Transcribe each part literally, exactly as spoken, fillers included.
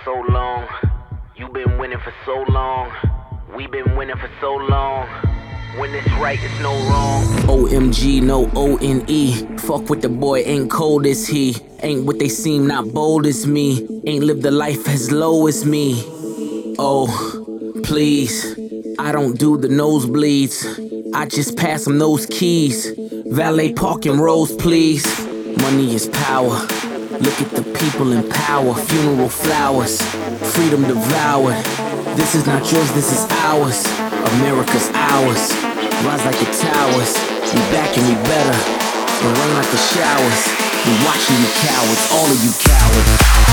so long. You been winning for so long. We been winning for so long. When it's right, it's no wrong. O M G, no O N E. Fuck with the boy, ain't cold as he. Ain't what they seem, not bold as me. Ain't lived a life as low as me. Oh, please, I don't do the nosebleeds. I just pass them those keys. Valet parking rows, please. Money is power. Look at the people in power. Funeral flowers, freedom devoured. This is not yours, this is ours. America's ours. Rise like the towers. We back and we better. It rain like the showers. We watching you cowards, all of you cowards.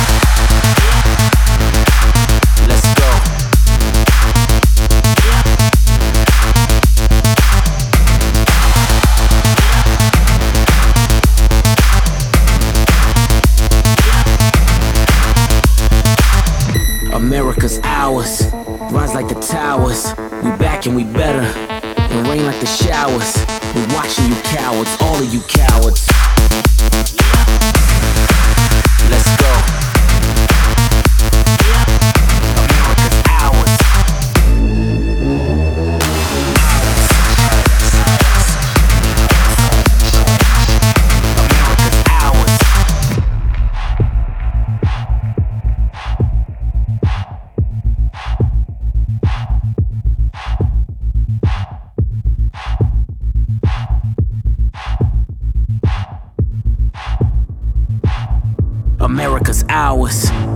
Let's go. America's ours. Rise like the towers. We back and we better. It rain like the showers. We watching you cowards, all of you cowards. Let's go. America's ours. America's ours. America's ours.